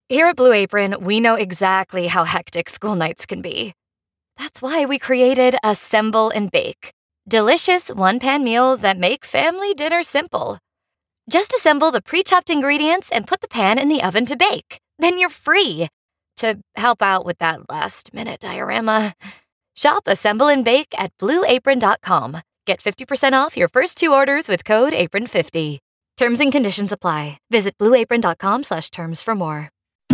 Here at Blue Apron, we know exactly how hectic school nights can be. That's why we created Assemble and Bake. Delicious one-pan meals that make family dinner simple. Just assemble the pre-chopped ingredients and put the pan in the oven to bake. Then you're free to help out with that last-minute diorama. Shop Assemble and Bake at BlueApron.com. Get 50% off your first 2 orders with code APRON50. Terms and conditions apply. Visit BlueApron.com/terms for more.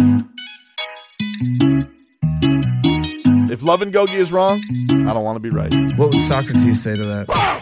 If Love and Gogi is wrong, I don't want to be right. What would Socrates say to that?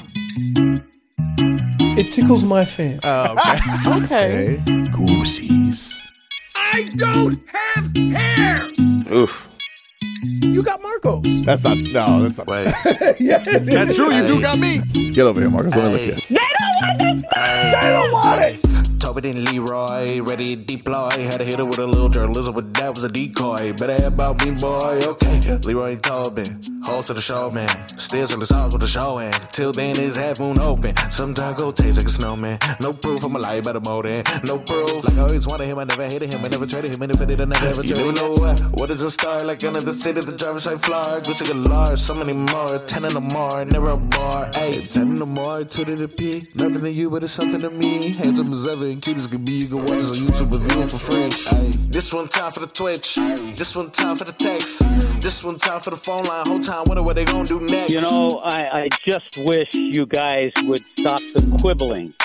It tickles my fancy. Oh, okay. Okay. Goosies. I don't have hair! Oof. You got Marcos. That's not. Wait. Yeah, That's true. You do got me. Get over here, Marcus. Let me look at you. They don't want it! Tobin and Leroy, ready to deploy. Had to hit her with a little journalism, but that was a decoy. Better have about me, boy. Okay, Leroy and Tobin, host of the show, man. Still in the sauce with the show, and till then it's half moon open. Sometimes go taste like a snowman. No proof, I'm a lie about a motor. No proof, like I always wanted him, I never hated him, I never traded him, and if I did, I never ever traded him. You know what is a star? Like under the city, the driver's side floor. Gucci galore, so many more. 10 in the more, never a bar. Ayy, 10 in the more, 2 to the P. Nothing to you, but it's something to me. Handsome as ever and cute as can be. You can watch us on YouTube with viewing for free. Ayy, this one time for the Twitch. This one time for the text. This one time for the phone line. Whole time, what they gonna do next? You know, I just wish you guys would stop the quibbling.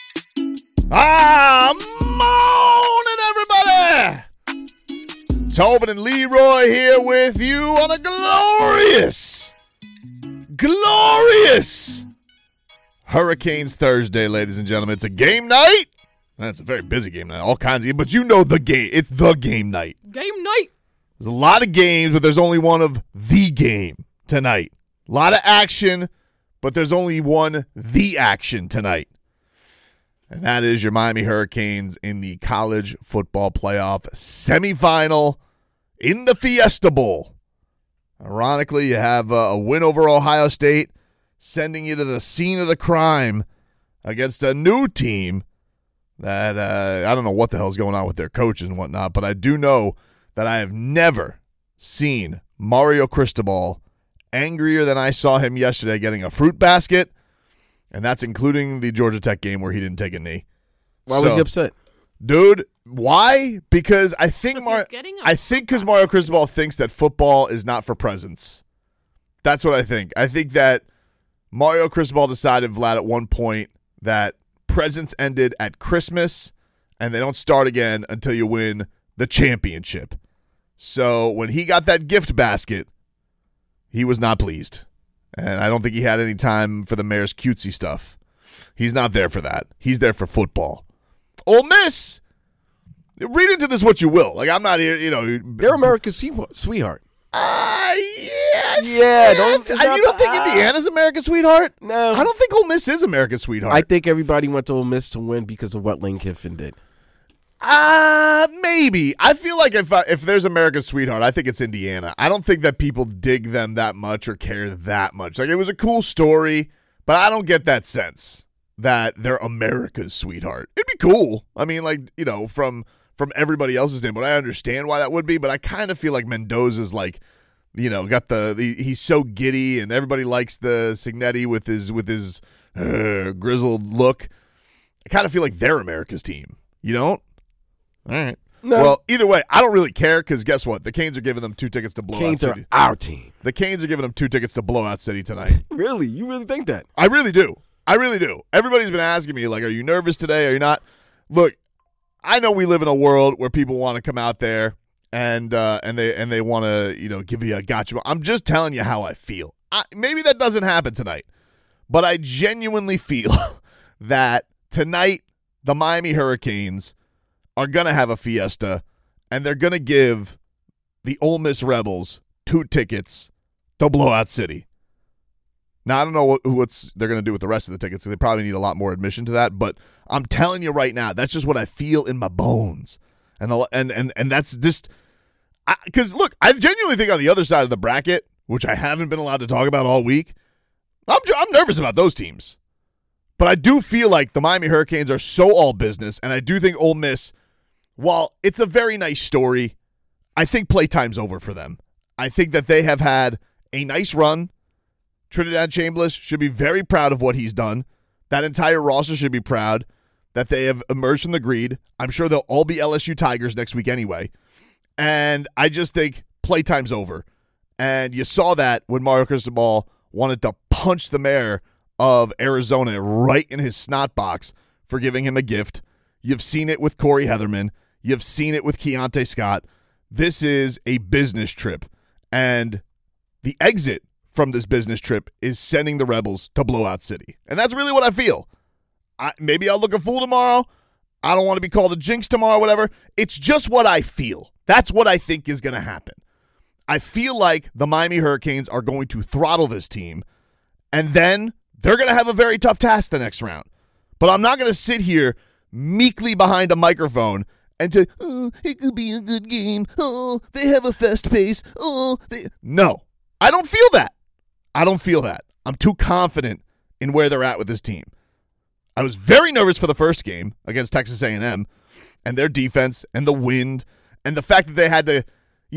Morning, everybody. Tobin and Leroy here with you on a glorious Hurricanes Thursday, ladies and gentlemen. It's a game night. That's a very busy game night. All kinds of, but you know the game. It's the game night. Game night. There's a lot of games, but there's only one of the game tonight. A lot of action, but there's only one the action tonight. And that is your Miami Hurricanes in the college football playoff semifinal in the Fiesta Bowl. Ironically, you have a win over Ohio State, sending you to the scene of the crime against a new team that I don't know what the hell's going on with their coaches and whatnot, but I do know that I have never seen Mario Cristobal angrier than I saw him yesterday getting a fruit basket, and that's including the Georgia Tech game where he didn't take a knee. Why was he upset? Dude, why? Because I think because Mario Cristobal thinks that football is not for presents. That's what I think. I think that Mario Cristobal decided, Vlad, at one point that presents ended at Christmas and they don't start again until you win the championship. So when he got that gift basket, he was not pleased. And I don't think he had any time for the mayor's cutesy stuff. He's not there for that. He's there for football. Ole Miss, read into this what you will. Like, I'm not here, They're America's sweetheart. Yeah. Yeah. You don't think Indiana's America's sweetheart? No. I don't think Ole Miss is America's sweetheart. I think everybody went to Ole Miss to win because of what Lane Kiffin did. Maybe. I feel like if there's America's sweetheart, I think it's Indiana. I don't think that people dig them that much or care that much. Like, it was a cool story, but I don't get that sense that they're America's sweetheart. It'd be cool. I mean, like, from everybody else's name, but I understand why that would be. But I kind of feel like Mendoza's like, got he's so giddy, and everybody likes the Signetti with his grizzled look. I kind of feel like they're America's team. You don't? All right. No. Well, either way, I don't really care because guess what? The Canes are giving them 2 tickets to Blowout Canes City. are our team. The Canes are giving them 2 tickets to Blowout City tonight. Really? You really think that? I really do. Everybody's been asking me, like, are you nervous today? Are you not? Look, I know we live in a world where people want to come out there and they want to, give you a gotcha. I'm just telling you how I feel. Maybe that doesn't happen tonight, but I genuinely feel that tonight the Miami Hurricanes are going to have a fiesta, and they're going to give the Ole Miss Rebels 2 tickets to Blowout City. Now, I don't know what they're going to do with the rest of the tickets. They probably need a lot more admission to that, but I'm telling you right now, that's just what I feel in my bones. And that's just – because, look, I genuinely think on the other side of the bracket, which I haven't been allowed to talk about all week, I'm nervous about those teams. But I do feel like the Miami Hurricanes are so all business, and I do think Ole Miss while it's a very nice story, I think playtime's over for them. I think that they have had a nice run. Trinidad Chambliss should be very proud of what he's done. That entire roster should be proud that they have emerged from the greed. I'm sure they'll all be LSU Tigers next week anyway. And I just think playtime's over. And you saw that when Mario Cristobal wanted to punch the mayor of Arizona right in his snot box for giving him a gift. You've seen it with Corey Heatherman. You've seen it with Keontae Scott. This is a business trip. And the exit from this business trip is sending the Rebels to Blowout City. And that's really what I feel. Maybe I'll look a fool tomorrow. I don't want to be called a jinx tomorrow, whatever. It's just what I feel. That's what I think is going to happen. I feel like the Miami Hurricanes are going to throttle this team, and then they're going to have a very tough task the next round. But I'm not going to sit here meekly behind a microphone and say, oh, it could be a good game. Oh, they have a fast pace. No, I don't feel that. I don't feel that. I'm too confident in where they're at with this team. I was very nervous for the first game against Texas A&M and their defense and the wind and the fact that they had to,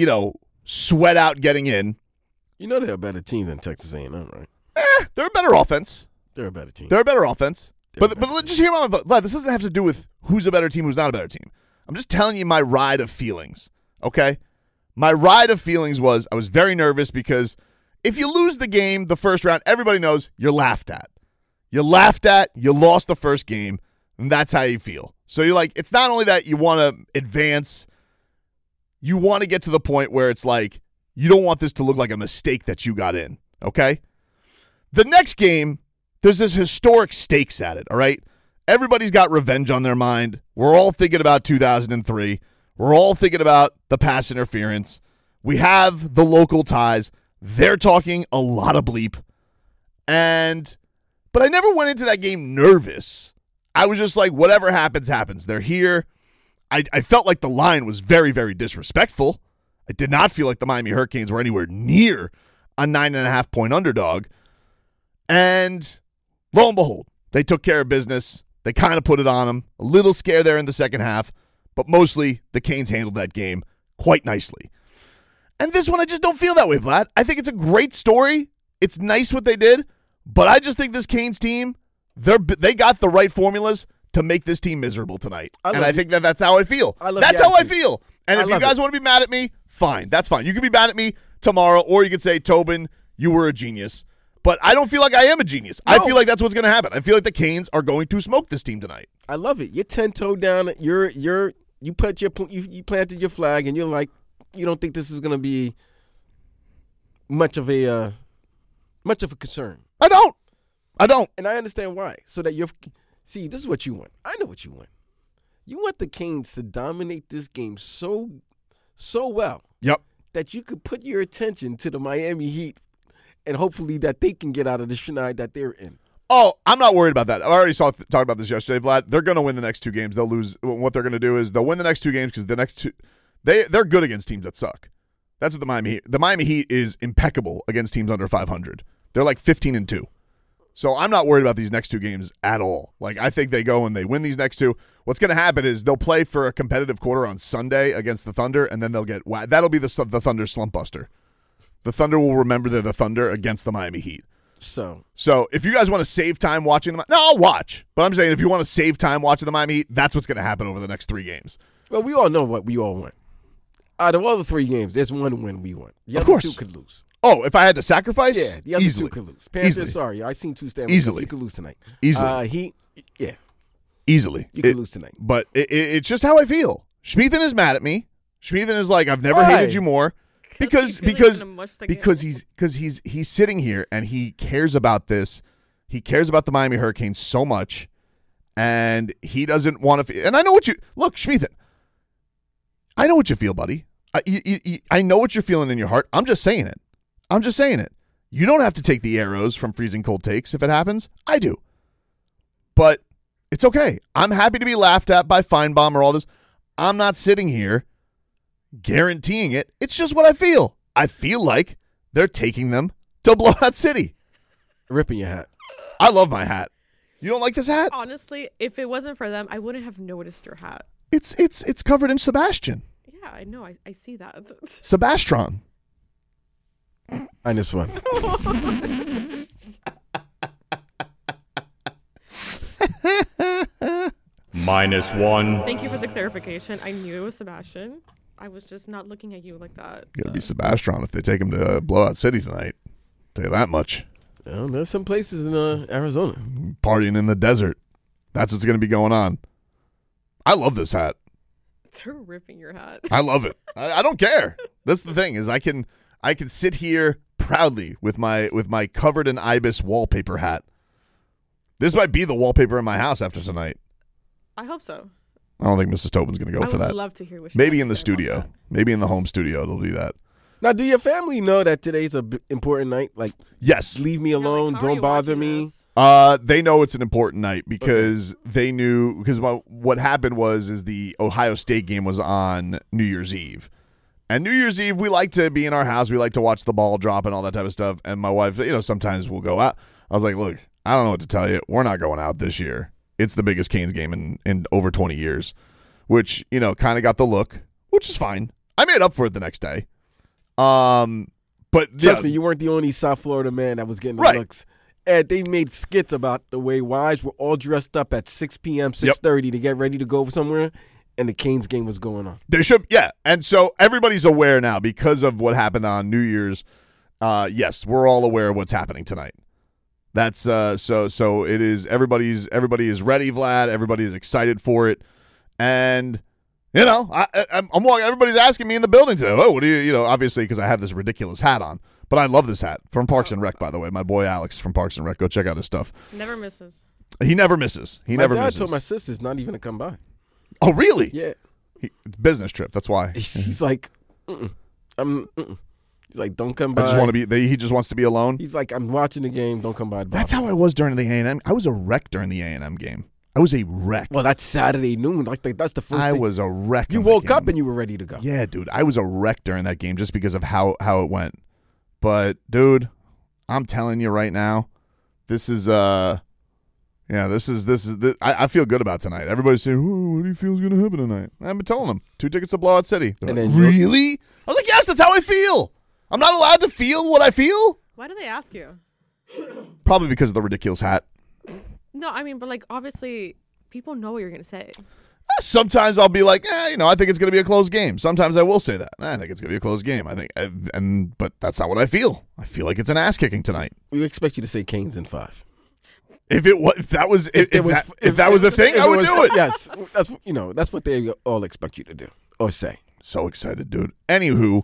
sweat out getting in. You know they're a better team than Texas A&M, right? They're a better offense. They're a better team. They're a better offense. But just hear my Vlad, this doesn't have to do with who's a better team, who's not a better team. I'm just telling you my ride of feelings, okay? My ride of feelings was I was very nervous because if you lose the game the first round, everybody knows you're laughed at. You're laughed at, you lost the first game, and that's how you feel. So you're like, it's not only that you want to advance, you want to get to the point where it's like, you don't want this to look like a mistake that you got in, okay? The next game, there's this historic stakes at it, all right? Everybody's got revenge on their mind. We're all thinking about 2003. We're all thinking about the pass interference. We have the local ties. They're talking a lot of bleep. But I never went into that game nervous. I was just like, whatever happens, happens. They're here. I felt like the line was very, very disrespectful. I did not feel like the Miami Hurricanes were anywhere near a 9.5-point underdog. And lo and behold, they took care of business. They kind of put it on them. A little scare there in the second half, but mostly the Canes handled that game quite nicely. And this one, I just don't feel that way, Vlad. I think it's a great story. It's nice what they did, but I just think this Canes team, they got the right formulas to make this team miserable tonight. I think that's how I feel. That's how I feel. And if you guys want to be mad at me, fine. That's fine. You can be mad at me tomorrow, or you could say, Tobin, you were a genius. But I don't feel like I am a genius. No. I feel like that's what's going to happen. I feel like the Canes are going to smoke this team tonight. I love it. You're 10-toe down. You planted your flag, and you're like, you don't think this is going to be much of a concern. I don't. And I understand why. So that see, this is what you want. I know what you want. You want the Canes to dominate this game so well. Yep. That you could put your attention to the Miami Heat and hopefully that they can get out of the schneid that they're in. Oh, I'm not worried about that. I already talked about this yesterday, Vlad. They're going to win the next two games. They'll lose. What they're going to do is they'll win the next two games because the next two, they're good against teams that suck. That's what the Miami Heat is impeccable against teams under 500. They're like 15-2. So I'm not worried about these next two games at all. Like, I think they go and they win these next two. What's going to happen is they'll play for a competitive quarter on Sunday against the Thunder, and then they'll get that'll be the Thunder slump buster. The Thunder will remember they're the Thunder against the Miami Heat. So if you guys want to save time watching them, I'll watch. But I'm saying if you want to save time watching the Miami Heat, that's what's going to happen over the next three games. Well, we all know what we all want. Out of all the three games, there's one win we want. The other two could lose. Oh, if I had to sacrifice? Yeah, the other two could lose. Panthers, sorry. I seen two stands. Easily. You could lose tonight. Easily. Easily. You could lose tonight. But it's just how I feel. Schmieden is mad at me. Schmieden is like, I've never hated you more. Because he's sitting here and he cares about this. He cares about the Miami Hurricanes so much, and he doesn't want to. And I know what you look, Schmieden. I know what you feel, buddy. I know what you're feeling in your heart. I'm just saying it. You don't have to take the arrows from freezing cold takes if it happens. I do, but it's okay. I'm happy to be laughed at by Feinbaum or all this. I'm not sitting here guaranteeing it. It's just what I feel. I feel like they're taking them to Blowout City. Ripping your hat. I love my hat. You don't like this hat? Honestly, if it wasn't for them, I wouldn't have noticed your hat. It's covered in Sebastian. Yeah, I know. I see that. Sebastron. Minus one. -1. Thank you for the clarification. I knew it was Sebastian. I was just not looking at you like that. Gonna be Sebastron if they take him to Blowout City tonight. Tell you that much. Well, there's some places in Arizona. Partying in the desert. That's what's gonna be going on. I love this hat. They're ripping your hat. I love it. I don't care. That's the thing is I can sit here proudly with my covered in ibis wallpaper hat. This might be the wallpaper in my house after tonight. I hope so. I don't think Mrs. Tobin's going to go for that. I would love to hear what she Maybe has in to the say about studio. that. Maybe in the home studio it'll do that. Now, do your family know that today's a important night? Like, Yes. leave me Yeah, alone, like, how are don't you bother watching me. this? They know it's an important night because they knew because what happened is the Ohio State game was on New Year's Eve. And New Year's Eve, we like to be in our house. We like to watch the ball drop and all that type of stuff. And my wife, sometimes we'll go out. I was like, look, I don't know what to tell you. We're not going out this year. It's the biggest Canes game in over 20 years, which, kind of got the look, which is fine. I made up for it the next day. But Trust me, you weren't the only South Florida man that was getting the Right. looks. And they made skits about the way wives were all dressed up at 6 p.m., 6:30 to get ready to go somewhere, and the Canes game was going on. There should, yeah. And so everybody's aware now because of what happened on New Year's. Yes, we're all aware of what's happening tonight. That's so it is. Everybody is ready, Vlad. Everybody is excited for it, and I'm walking. Everybody's asking me in the building today. Oh, what do you? Obviously because I have this ridiculous hat on, but I love this hat from Parks and Rec. By the way, my boy Alex from Parks and Rec. Go check out his stuff. Never misses. He never misses. My dad told my sisters not even to come by. Oh, really? Yeah. Business trip. That's why. He's like, he's like, don't come by. I just want to be. He just wants to be alone. He's like, I'm watching the game. Don't come by. That's how I was during the A&M. I was a wreck during the A&M game. I was a wreck. Well, that's Saturday noon. That's the first I thing. was a wreck. You in that woke up game. and you were ready to go. Yeah, dude. I was a wreck during that game just because of how it went. But, dude, I'm telling you right now, this is I feel good about tonight. Everybody's saying, "Oh, what do you feel is going to happen tonight?" I've been telling them 2 tickets to Blowout City. They're And like, then really? I was like, yes, that's how I feel. I'm not allowed to feel what I feel. Why do they ask you? Probably because of the ridiculous hat. No, I mean, but like obviously people know what you're gonna say. Sometimes I'll be like, I think it's going to be a close game. Sometimes I will say that. I think it's going to be a close game. But that's not what I feel. I feel like it's an ass kicking tonight. We expect you to say Canes in 5. If that was a thing, I would do it. Yes, that's what they all expect you to do or say. So excited, dude. Anywho,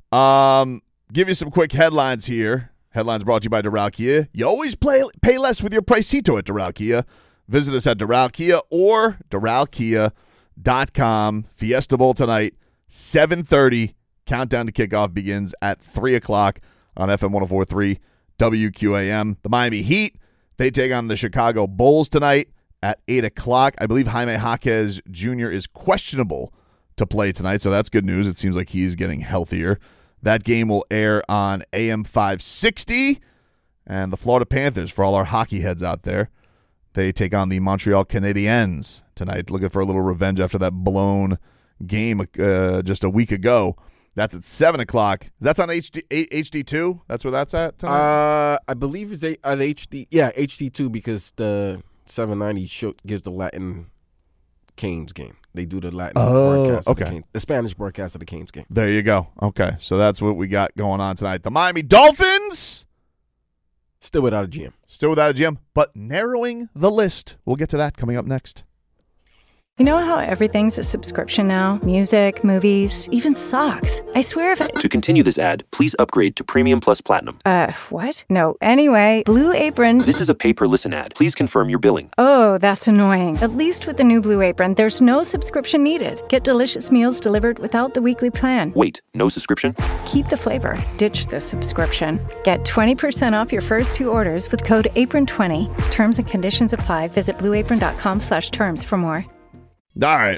give you some quick headlines here. Headlines brought to you by Doral Kia. You always pay less with your Pricito at Doral Kia. Visit us at Doral Kia or DoralKia.com. Fiesta Bowl tonight, 7:30. Countdown to kickoff begins at 3 o'clock on FM 104.3 WQAM. The Miami Heat, they take on the Chicago Bulls tonight at 8 o'clock. I believe Jaime Jaquez Jr. is questionable to play tonight, so that's good news. It seems like he's getting healthier. That game will air on AM 560. And the Florida Panthers, for all our hockey heads out there, they take on the Montreal Canadiens tonight, looking for a little revenge after that blown game just a week ago. That's at 7 o'clock. That's on HD2? That's where that's at tonight? I believe it's at HD. Yeah, HD2 because the 790 gives the Latin Canes game. They do the Latin broadcast of the Canes, the Spanish broadcast of the Canes game. There you go. Okay, so that's what we got going on tonight. The Miami Dolphins, still without a GM. Still without a GM, but narrowing the list. We'll get to that coming up next. You know how everything's a subscription now? Music, movies, even socks. I swear if To continue this ad, please upgrade to Premium Plus Platinum. What? No. Anyway, Blue Apron... This is a pay-per-listen ad. Please confirm your billing. Oh, that's annoying. At least with the new Blue Apron, there's no subscription needed. Get delicious meals delivered without the weekly plan. Wait, no subscription? Keep the flavor. Ditch the subscription. Get 20% off your first 2 orders with code APRON20. Terms and conditions apply. Visit blueapron.com/terms for more. All right.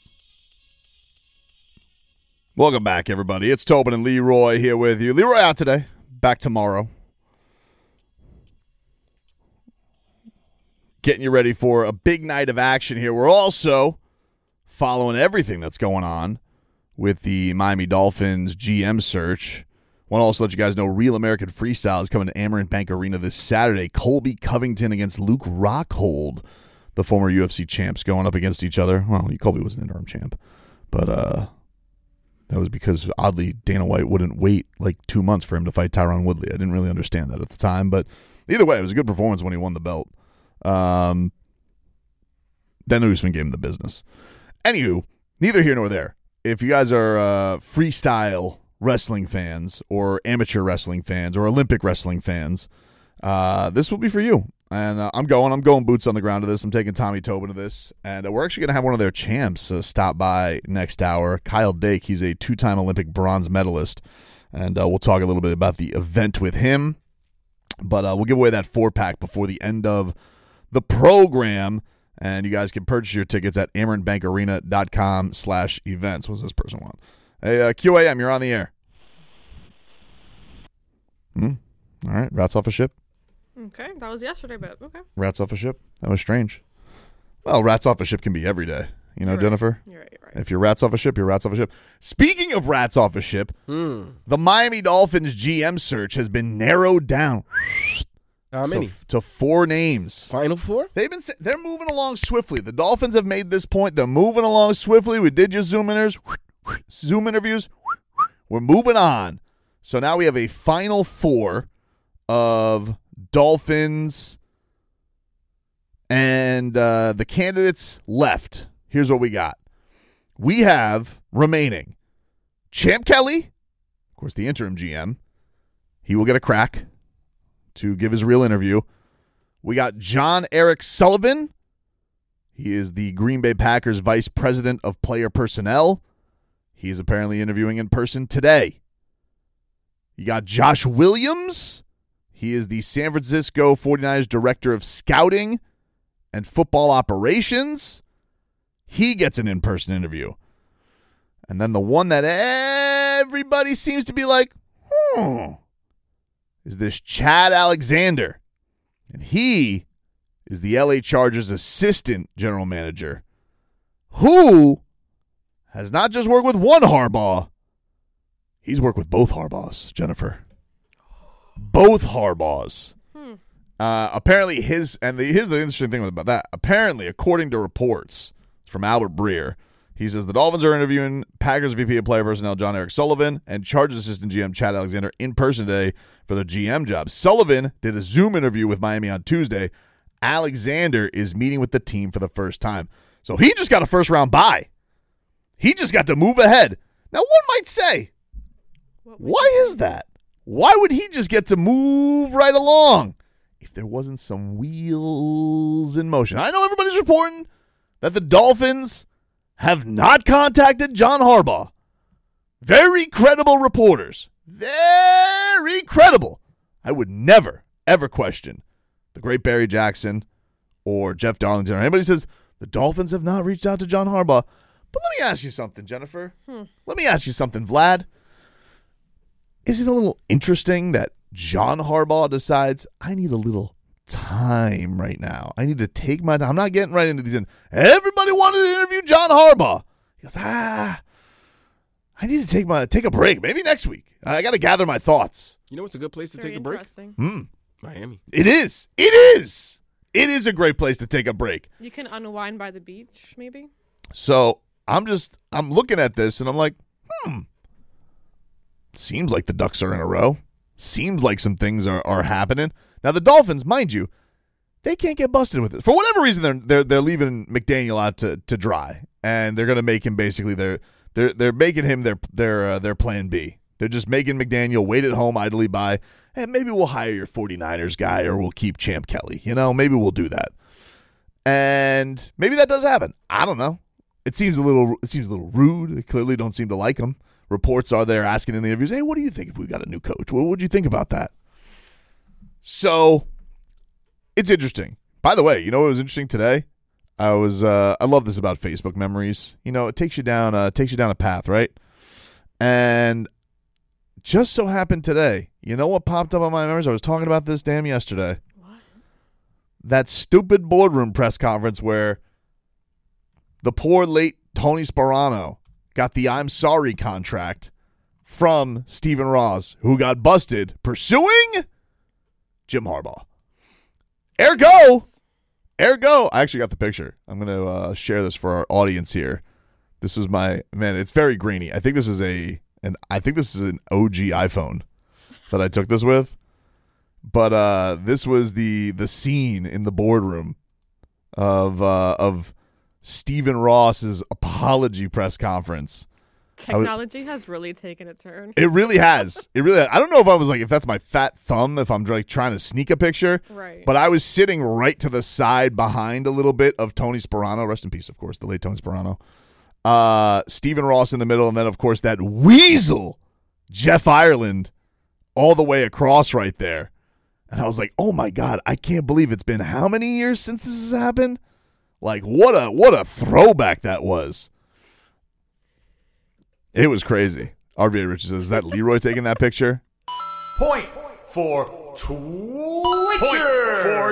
Welcome back, everybody. It's Tobin and Leroy here with you. Leroy out today. Back tomorrow. Getting you ready for a big night of action here. We're also following everything that's going on with the Miami Dolphins GM search. Want to also let you guys know Real American Freestyle is coming to Amerant Bank Arena this Saturday. Colby Covington against Luke Rockhold, the former UFC champs, going up against each other. Well, Colby was an interim champ, but that was because, oddly, Dana White wouldn't wait like 2 months for him to fight Tyron Woodley. I didn't really understand that at the time, but either way, it was a good performance when he won the belt. Then Usman gave him the business. Anywho, neither here nor there. If you guys are freestyle wrestling fans or amateur wrestling fans or Olympic wrestling fans, this will be for you. And I'm going boots on the ground to this. I'm taking Tommy Tobin to this. And we're actually going to have one of their champs stop by next hour, Kyle Dake. He's a 2-time Olympic bronze medalist. And we'll talk a little bit about the event with him. But we'll give away that 4-pack before the end of the program. And you guys can purchase your tickets at amerantbankarena.com/events. What does this person want? Hey, QAM, you're on the air. All right, rats off a ship. Okay, that was yesterday, but okay. Rats off a ship? That was strange. Well, rats off a ship can be every day. You know, You're right. Jennifer? You're right. If you're rats off a ship, you're rats off a ship. Speaking of rats off a ship, the Miami Dolphins GM search has been narrowed down. How many? To 4 names. Final 4? They're moving along swiftly. The Dolphins have made this point. They're moving along swiftly. We did your Zoom interviews. We're moving on. So now we have a final 4 of Dolphins and the candidates left. Here's what we got. We have remaining Champ Kelly, of course, the interim GM. He will get a crack to give his real interview. We got John Eric Sullivan. He is the Green Bay Packers Vice President of Player Personnel. He is apparently interviewing in person today. You got Josh Williams. He is the San Francisco 49ers Director of Scouting and Football Operations. He gets an in-person interview. And then the one that everybody seems to be like, is this Chad Alexander. And he is the LA Chargers assistant general manager who has not just worked with one Harbaugh, he's worked with both Harbaughs, Jennifer. Both Harbaughs. Apparently here's the interesting thing about that. Apparently, according to reports from Albert Breer, he says the Dolphins are interviewing Packers VP of Player Personnel John Eric Sullivan and Chargers assistant GM Chad Alexander in person today for the GM job. Sullivan did a Zoom interview with Miami on Tuesday. Alexander is meeting with the team for the first time. So he just got a first-round bye. He just got to move ahead. Now, one might say, why is that? Why would he just get to move right along if there wasn't some wheels in motion? I know everybody's reporting that the Dolphins have not contacted John Harbaugh. Very credible reporters. Very credible. I would never, ever question the great Barry Jackson or Jeff Darlington or anybody says the Dolphins have not reached out to John Harbaugh. But let me ask you something, Jennifer. Let me ask you something, Vlad. Is it a little interesting that John Harbaugh decides, I need a little time right now. I need to take my time. I'm not getting right into these. Everybody wanted to interview John Harbaugh. He goes, I need to take a break. Maybe next week. I got to gather my thoughts. You know what's a good place to take a break? Miami. It is. It is a great place to take a break. You can unwind by the beach, maybe. So I'm looking at this and I'm like, seems like the Ducks are in a row. Seems like some things are happening. Now the Dolphins, mind you, they can't get busted with it. For whatever reason, they're leaving McDaniel out to dry, and they're going to make him basically they're making him their plan B. They're just making McDaniel wait at home idly by, and maybe we'll hire your 49ers guy or we'll keep Champ Kelly. You know, maybe we'll do that. And maybe that does happen. I don't know. It seems a little rude. They clearly don't seem to like him. Reports are there asking in the interviews, hey, what do you think if we got a new coach? What would you think about that? So it's interesting. By the way, you know what was interesting today? I love this about Facebook memories. You know, it takes you down a path, right? And just so happened today, you know what popped up on my memories? I was talking about this damn yesterday. What? That stupid boardroom press conference where the poor late Tony Sparano got the I'm sorry contract from Stephen Ross, who got busted pursuing Jim Harbaugh. Ergo, I actually got the picture. I'm going to share this for our audience here. This was it's very grainy. I think this is an OG iPhone that I took this with. But this was the scene in the boardroom of Stephen Ross's apology press conference. Technology has really taken a turn. It really has. I don't know if that's my fat thumb, if I'm like trying to sneak a picture. Right. But I was sitting right to the side behind a little bit of Tony Sparano. Rest in peace, of course, the late Tony Sparano. Stephen Ross in the middle, and then, of course, that weasel, Jeff Ireland, all the way across right there. And I was like, oh, my God, I can't believe it's been how many years since this has happened? Like, what a throwback that was. It was crazy. RVA Richard says, is that Leroy taking that picture? Point for Twitcher. Point for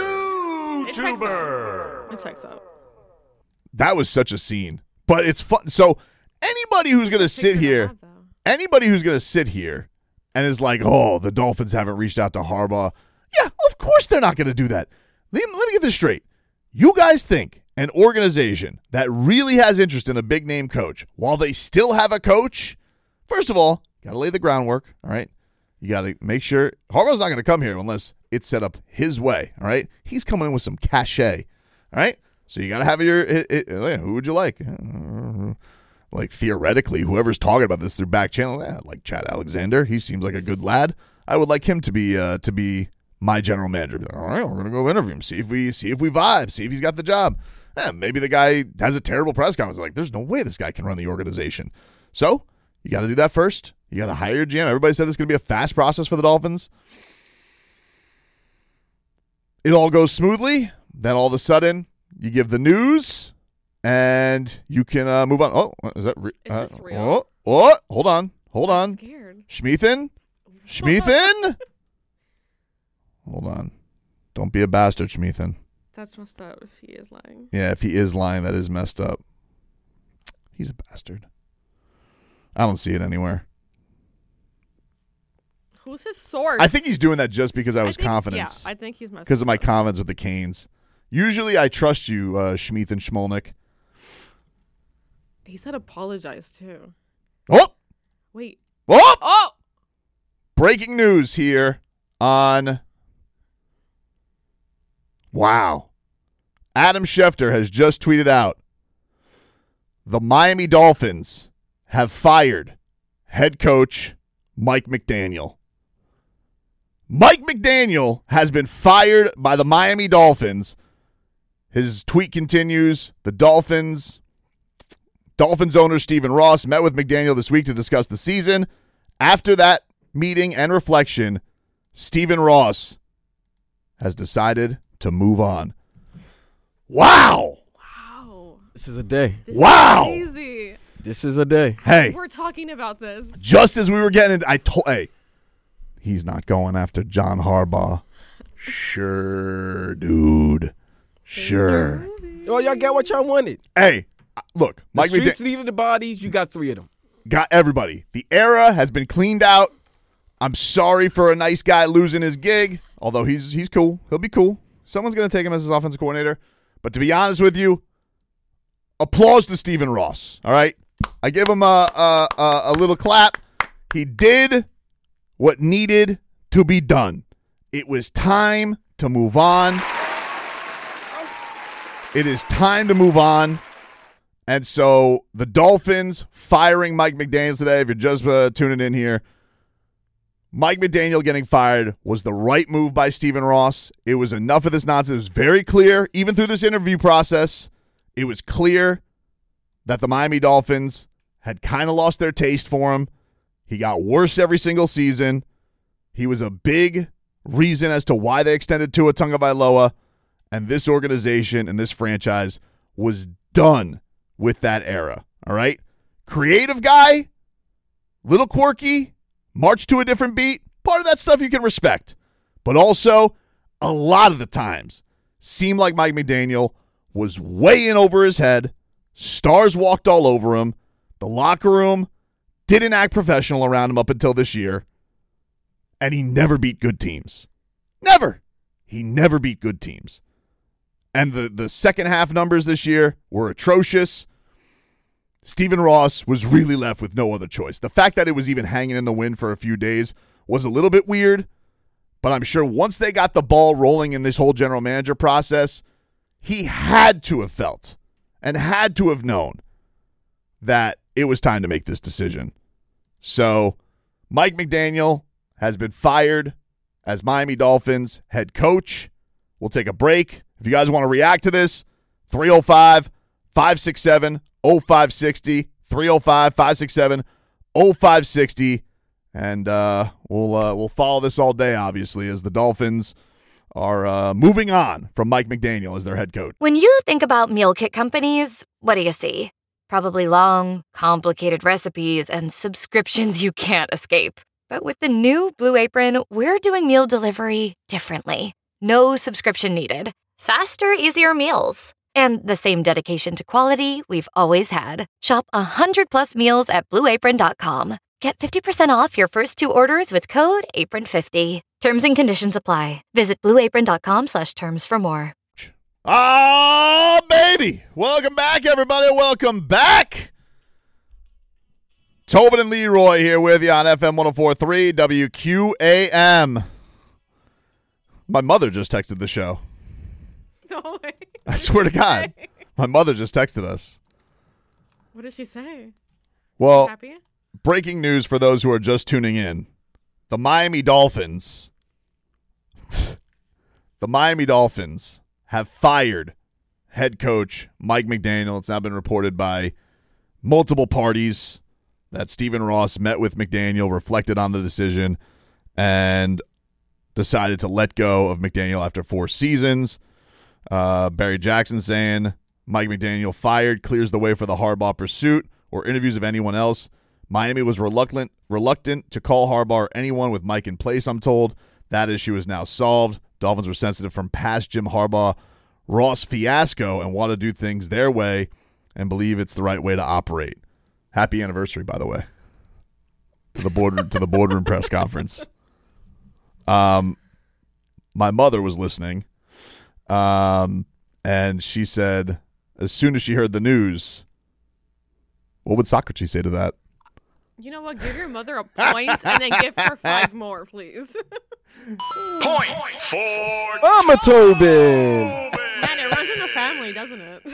YouTuber. It checks out. That was such a scene. But it's fun. So anybody who's going to sit here and is like, oh, the Dolphins haven't reached out to Harbaugh. Yeah, of course they're not going to do that. Let me get this straight. You guys think an organization that really has interest in a big-name coach, while they still have a coach, first of all, got to lay the groundwork, all right? You got to make sure Harbaugh's not going to come here unless it's set up his way, all right? He's coming in with some cachet, all right? So you got to have who would you like? Like, theoretically, whoever's talking about this through back channel, like Chad Alexander, he seems like a good lad. I would like him to be my general manager. All right, we're gonna go interview him, see if we vibe, see if he's got the job. Maybe the guy has a terrible press conference. Like, there's no way this guy can run the organization. So you got to do that first. You got to hire your GM. Everybody said this is going to be a fast process for the Dolphins. It all goes smoothly. Then all of a sudden, you give the news, and you can move on. Oh, is that is this real? Oh, hold on. I'm scared. Schmeathen? Hold on. Don't be a bastard, Schmeathen. That's messed up if he is lying. Yeah, if he is lying, that is messed up. He's a bastard. I don't see it anywhere. Who's his source? I think he's doing that just because I was confident. Yeah, I think he's messed because of my up. confidence with the Canes. Usually I trust you, Schmeathen Schmolnick. He said apologize, too. Oh! Wait. Oh! Oh! Breaking news here on... Wow. Adam Schefter has just tweeted out, the Miami Dolphins have fired head coach Mike McDaniel. Mike McDaniel has been fired by the Miami Dolphins. His tweet continues, the Dolphins owner Stephen Ross met with McDaniel this week to discuss the season. After that meeting and reflection, Stephen Ross has decided to move on. Wow. This is a day. This is crazy. This is a day. Hey. We're talking about this. Just as we were getting it, he's not going after John Harbaugh. Sure, dude. Sure. Oh, y'all got what y'all wanted. Hey, look. The streets needed the bodies. You got 3 of them. Got everybody. The era has been cleaned out. I'm sorry for a nice guy losing his gig, although he's cool. He'll be cool. Someone's going to take him as his offensive coordinator. But to be honest with you, applause to Stephen Ross. All right? I give him a little clap. He did what needed to be done. It was time to move on. It is time to move on. And so the Dolphins firing Mike McDaniel today, if you're just tuning in here, Mike McDaniel getting fired was the right move by Stephen Ross. It was enough of this nonsense. It was very clear, even through this interview process, it was clear that the Miami Dolphins had kind of lost their taste for him. He got worse every single season. He was a big reason as to why they extended Tua Tagovailoa, and this organization and this franchise was done with that era. All right? Creative guy, little quirky, march to a different beat. Part of that stuff you can respect. But also, a lot of the times, seemed like Mike McDaniel was way in over his head, Stars walked all over him. The locker room didn't act professional around him up until this year. And he never beat good teams. Never. He never beat good teams. And the second half numbers this year were atrocious. Stephen Ross was really left with no other choice. The fact that it was even hanging in the wind for a few days was a little bit weird, but I'm sure once they got the ball rolling in this whole general manager process, he had to have felt and had to have known that it was time to make this decision. So Mike McDaniel has been fired as Miami Dolphins head coach. We'll take a break. If you guys want to react to this, 305-567-0560, 305-567-0560, and we'll follow this all day, obviously, as the Dolphins are moving on from Mike McDaniel as their head coach. When you think about meal kit companies, what do you see? Probably long, complicated recipes and subscriptions you can't escape. But with the new Blue Apron, we're doing meal delivery differently. No subscription needed. Faster, easier meals. And the same dedication to quality we've always had. Shop 100+ meals at BlueApron.com. Get 50% off your first 2 orders with code APRON50. Terms and conditions apply. Visit BlueApron.com/terms for more. Ah, baby. Welcome back, everybody. Welcome back. Tobin and Leroy here with you on FM 104.3 WQAM. My mother just texted the show. No way. I swear to God. My mother just texted us. What did she say? Well, happy? Breaking news for those who are just tuning in. The Miami Dolphins have fired head coach Mike McDaniel. It's now been reported by multiple parties that Stephen Ross met with McDaniel, reflected on the decision, and decided to let go of McDaniel after 4 seasons. Barry Jackson saying Mike McDaniel fired clears the way for the Harbaugh pursuit or interviews of anyone else. Miami was reluctant to call Harbaugh or anyone with Mike in place, I'm told. That issue is now solved. Dolphins were sensitive from past Jim Harbaugh Ross fiasco and want to do things their way and believe it's the right way to operate. Happy anniversary, by the way, to the boardroom press conference. My mother was listening, and she said, as soon as she heard the news, what would Socrates say to that? You know what? Give your mother a point and then give her 5 more, please. Point for Mama Tobin. Man, it runs in the family, doesn't it?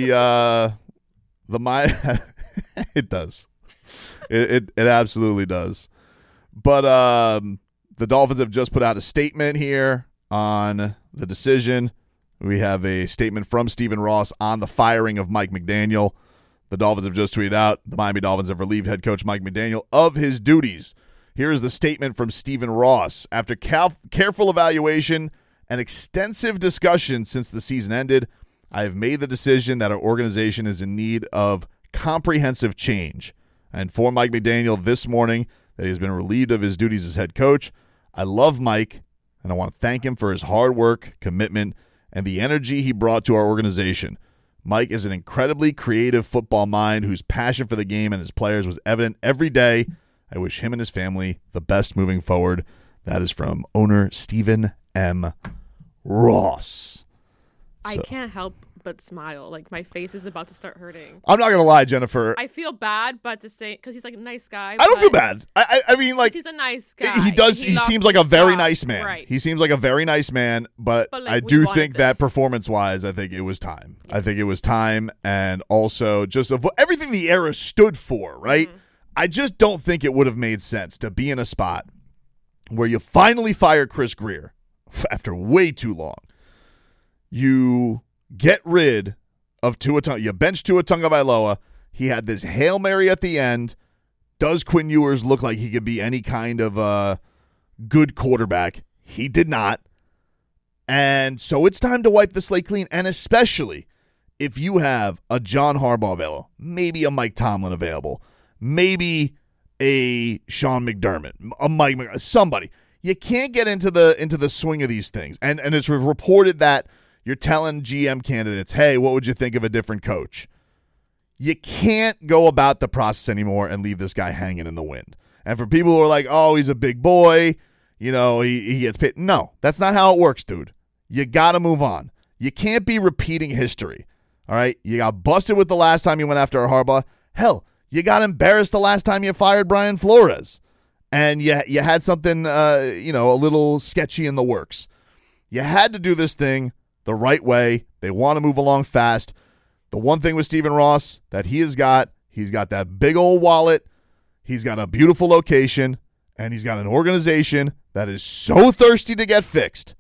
It does. It absolutely does. But the Dolphins have just put out a statement here on the decision. We have a statement from Stephen Ross on the firing of Mike McDaniel. The Dolphins have just tweeted out, the Miami Dolphins have relieved head coach Mike McDaniel of his duties. Here is the statement from Stephen Ross. After careful evaluation and extensive discussion since the season ended, I have made the decision that our organization is in need of comprehensive change. I informed Mike McDaniel this morning that he has been relieved of his duties as head coach. I love Mike, and I want to thank him for his hard work, commitment, and the energy he brought to our organization. Mike is an incredibly creative football mind whose passion for the game and his players was evident every day. I wish him and his family the best moving forward. That is from owner Stephen M. Ross. I can't help but smile. Like, my face is about to start hurting. I'm not going to lie, Jennifer. I feel bad, but to say, because he's like a nice guy. I don't feel bad. I mean, like, he's a nice guy. He does. He seems like a very nice man. Right. He seems like a very nice man, but like, I do think that performance-wise, I think it was time. Yes. I think it was time, and also just of everything the era stood for, right? Mm-hmm. I just don't think it would have made sense to be in a spot where you finally fire Chris Grier after way too long. You get rid of Tua Tagovailoa. You bench Tua Tagovailoa. He had this Hail Mary at the end. Does Quinn Ewers look like he could be any kind of a good quarterback? He did not. And so it's time to wipe the slate clean, and especially if you have a John Harbaugh available, maybe a Mike Tomlin available, maybe a Sean McDermott, a Mike, somebody. You can't get into the swing of these things. And it's reported that you're telling GM candidates, hey, what would you think of a different coach? You can't go about the process anymore and leave this guy hanging in the wind. And for people who are like, oh, he's a big boy, he gets paid. No, that's not how it works, dude. You got to move on. You can't be repeating history, all right? You got busted with the last time you went after Harbaugh. Hell, you got embarrassed the last time you fired Brian Flores. And you had something, a little sketchy in the works. You had to do this thing the right way. They want to move along fast. The one thing with Stephen Ross that he's got that big old wallet. He's got a beautiful location, and he's got an organization that is so thirsty to get fixed.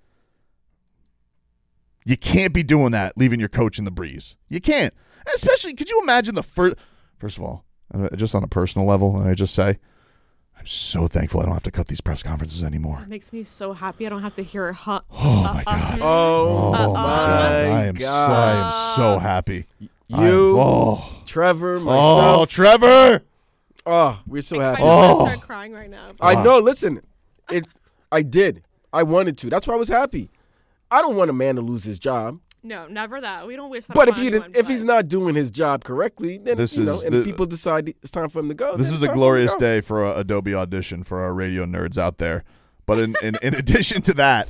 You can't be doing that, leaving your coach in the breeze. You can't. Especially, could you imagine first of all, just on a personal level, I just say, I'm so thankful I don't have to cut these press conferences anymore. It makes me so happy I don't have to hear it. Oh, my God. Oh, my God. I am so happy. Trevor, myself. Oh, Trevor. Oh, we're so happy. I start crying right now. I know. Listen, I did. I wanted to. That's why I was happy. I don't want a man to lose his job. No, never that. We don't wish that. But if he's not doing his job correctly, then people decide it's time for him to go. This is a glorious day for Adobe Audition for our radio nerds out there. But in addition to that,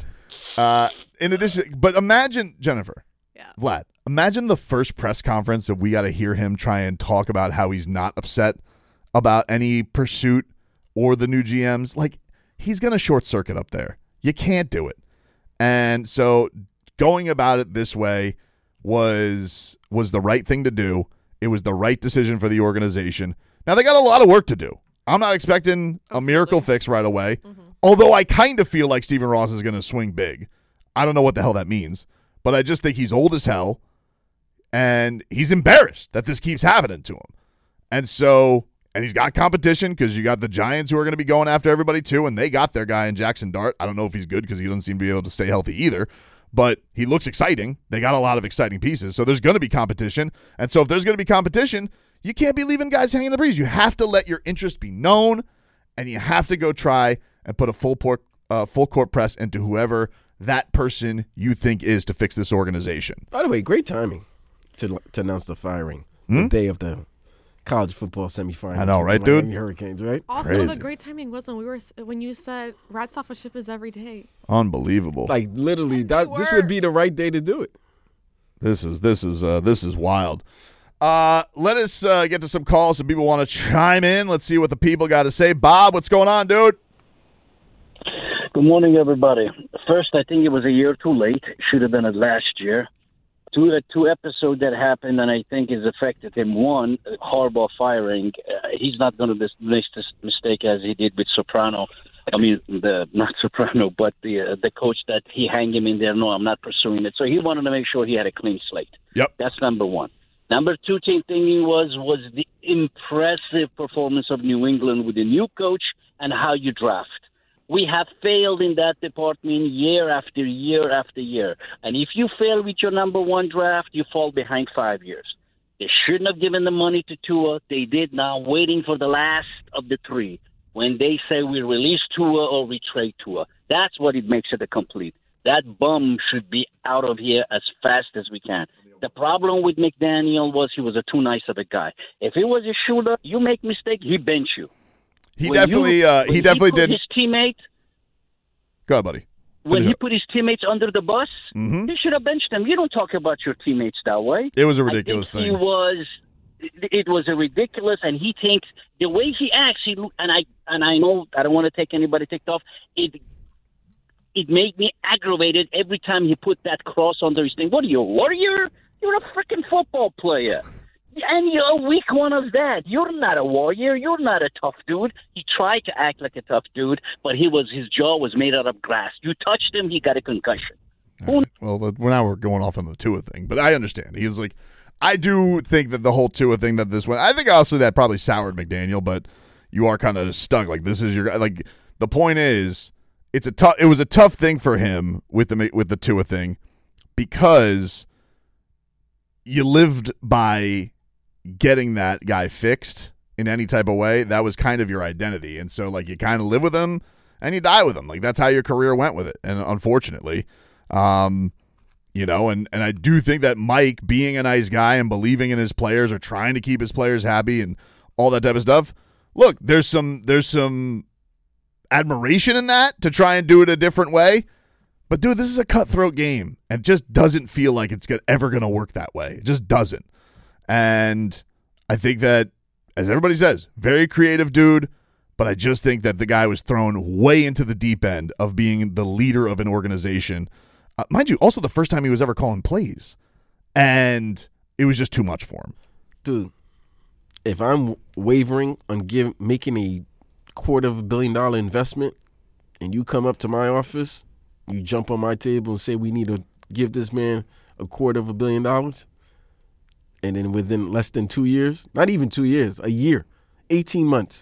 but imagine, Jennifer, Vlad, imagine the first press conference that we got to hear him try and talk about how he's not upset about any pursuit or the new GMs. Like, he's going to short circuit up there. You can't do it. And so going about it this way was the right thing to do. It was the right decision for the organization. Now, they got a lot of work to do. I'm not expecting a miracle fix right away, although I kind of feel like Stephen Ross is going to swing big. I don't know what the hell that means, but I just think he's old as hell, and he's embarrassed that this keeps happening to him. And he's got competition because you got the Giants who are going to be going after everybody too, and they got their guy in Jackson Dart. I don't know if he's good because he doesn't seem to be able to stay healthy either, but he looks exciting. They got a lot of exciting pieces, so there's going to be competition. And so if there's going to be competition, you can't be leaving guys hanging in the breeze. You have to let your interest be known, and you have to go try and put a full court press into whoever that person you think is to fix this organization. By the way, great timing to announce the firing the day of the college football semifinals. I know, right, dude? Hurricanes, right? Also, Crazy. the great timing was when you said rats off a ship is every day. Unbelievable. Like literally, this would be the right day to do it. This is wild. Let us get to some calls. Some people want to chime in. Let's see what the people got to say. Bob, what's going on, dude? Good morning, everybody. First, I think it was a year too late. Should have been it last year. Two episodes that happened, and I think has affected him. One, Harbaugh firing. He's not going to make this mistake as he did with Soprano. I mean, not Soprano, but the coach that he hanged him in there. No, I'm not pursuing it. So he wanted to make sure he had a clean slate. Yep. That's number one. Number two thing was the impressive performance of New England with the new coach and how you draft. We have failed in that department year after year after year. And if you fail with your number one draft, you fall behind 5 years. They shouldn't have given the money to Tua. They did now, waiting for the last of the three. When they say we release Tua or we trade Tua, that's what it makes it a complete. That bum should be out of here as fast as we can. The problem with McDaniel was he was too nice of a guy. If it was a shooter, you make mistake, he bench you. He definitely did. His teammate. Go ahead, buddy. When he put his teammates under the bus, he should have benched them. You don't talk about your teammates that way. It was a ridiculous thing. It was a ridiculous, and he thinks the way he acts. And I know I don't want to take anybody ticked off. It made me aggravated every time he put that cross under his thing. What are you, a warrior? You're a freaking football player. And you're a weak one of that. You're not a warrior. You're not a tough dude. He tried to act like a tough dude, but his jaw was made out of glass. You touched him, he got a concussion. Right. Well, now we're going off on the Tua thing, but I understand. He's like, I do think that the whole Tua thing that this went, I think also that probably soured McDaniel, but you are kind of stuck. Like, this is your guy. Like, the point is, it was a tough thing for him with the Tua thing because you lived by getting that guy fixed in any type of way. That was kind of your identity. And so, like, you kind of live with him and you die with him. Like, that's how your career went with it. And unfortunately, You know, and I do think that Mike, being a nice guy and believing in his players or trying to keep his players happy and all that type of stuff, look, there's some admiration in that to try and do it a different way. But, dude, this is a cutthroat game, and it just doesn't feel like it's ever going to work that way. It just doesn't. And I think that, as everybody says, very creative dude, but I just think that the guy was thrown way into the deep end of being the leader of an organization. Mind you, also the first time he was ever calling plays. And it was just too much for him. Dude, if I'm wavering on making a $250 million investment and you come up to my office, you jump on my table and say we need to give this man $250 million, and then within less than 2 years, not even 2 years, a year, 18 months,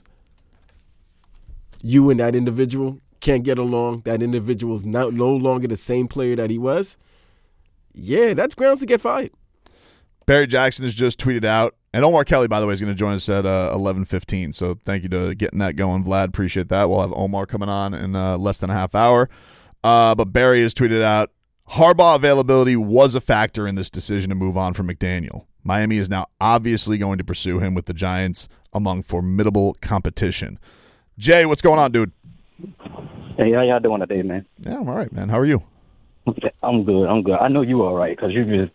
you and that individual can't get along, that individual is no longer the same player that he was, yeah, that's grounds to get fired. Barry Jackson has just tweeted out, and Omar Kelly, by the way, is going to join us at 11:15. So thank you to getting that going, Vlad. Appreciate that. We'll have Omar coming on in less than a half hour. But Barry has tweeted out, Harbaugh availability was a factor in this decision to move on from McDaniel. Miami is now obviously going to pursue him with the Giants among formidable competition. Jay, what's going on, dude? Hey, how y'all doing today, man? Yeah, I'm all right, man. How are you? I'm good. I know you all right because you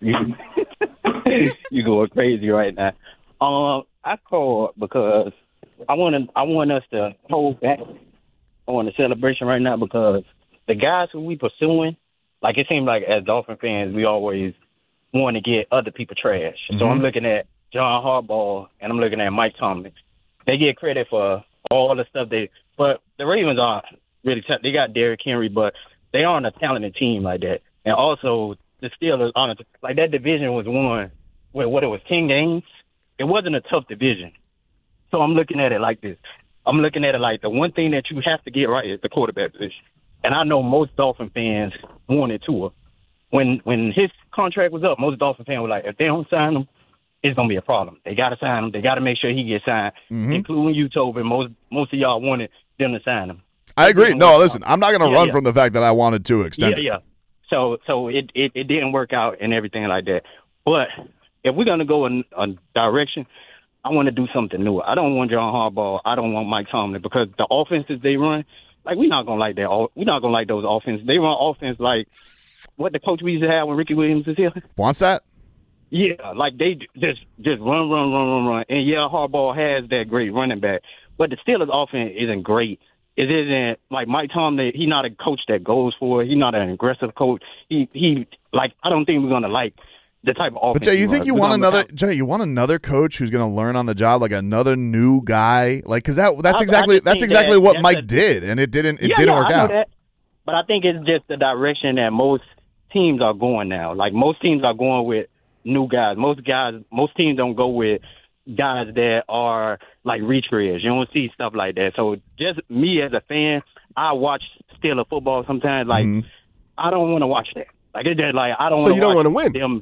you going crazy right now. I called because I want us to hold back on the celebration right now because the guys who we pursuing, like it seems like as Dolphin fans, we always want to get other people trash. So I'm looking at John Harbaugh and I'm looking at Mike Tomlin. They get credit for all the stuff but the Ravens aren't really they got Derrick Henry, but they aren't a talented team like that. And also the Steelers aren't like that division was won with 10 games. It wasn't a tough division. So I'm looking at it like this. I'm looking at it like the one thing that you have to get right is the quarterback position. And I know most Dolphin fans wanted Tua. When his contract was up, most Dolphin fans were like, if they don't sign him, it's going to be a problem. They got to sign him. They got to make sure he gets signed, including you, Tobin. Most of y'all wanted them to sign him. I agree. No, listen, I'm not going to run from the fact that I wanted to extend it. Yeah. So it didn't work out and everything like that. But if we're going to go in a direction, I want to do something new. I don't want John Harbaugh. I don't want Mike Tomlin because the offenses they run, like we're not going to like that. We're not going to like those offenses. They run offense like what the coach we used to have when Ricky Williams was here. Wants that? Yeah, like they just run. And yeah, Harbaugh has that great running back. But the Steelers offense isn't great. It isn't like Mike Tomlin. He's not a coach that goes for it. He's not an aggressive coach. He like I don't think we're gonna like the type of offense. But Jay, you think you want another coach who's gonna learn on the job, like another new guy, like because that's exactly what Mike did, and it didn't work out. That, but I think it's just the direction that most teams are going now. Like most teams are going with new guys. Most teams don't go with guys that are like retreads. You don't see stuff like that. So just me as a fan, I watch Steelers football sometimes. Like I don't want to watch that. Like it's just like I don't. So you don't want to win. Them,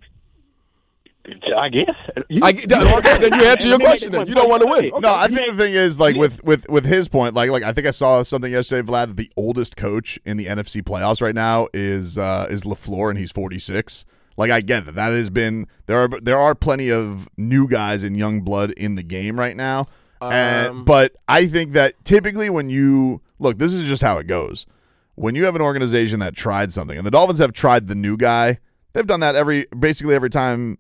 I guess. Then you answer your question. Then you don't want to win. Okay. No, I think the thing is like with his point, like I think I saw something yesterday, Vlad, that the oldest coach in the NFC playoffs right now is LaFleur, and he's 46. Like I get that has been there are plenty of new guys and young blood in the game right now, but I think that typically when you look, this is just how it goes. When you have an organization that tried something, and the Dolphins have tried the new guy, they've done that basically every time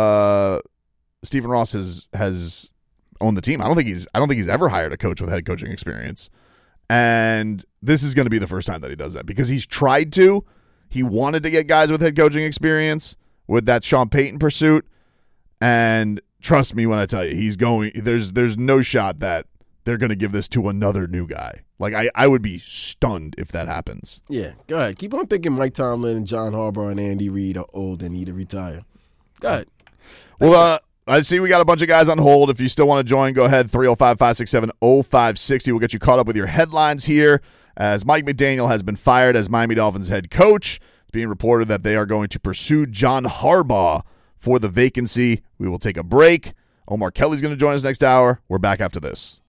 Stephen Ross has owned the team. I don't think he's ever hired a coach with head coaching experience, and this is going to be the first time that he does that because he's tried to. He wanted to get guys with head coaching experience with that Sean Payton pursuit, and trust me when I tell you, he's going. There's no shot that they're going to give this to another new guy. Like I would be stunned if that happens. Yeah, go ahead. Keep on thinking Mike Tomlin and John Harbaugh and Andy Reid are old and need to retire. Go ahead. Well, I see we got a bunch of guys on hold. If you still want to join, go ahead, 305-567-0560. We'll get you caught up with your headlines here. As Mike McDaniel has been fired as Miami Dolphins head coach, it's being reported that they are going to pursue John Harbaugh for the vacancy. We will take a break. Omar Kelly's going to join us next hour. We're back after this.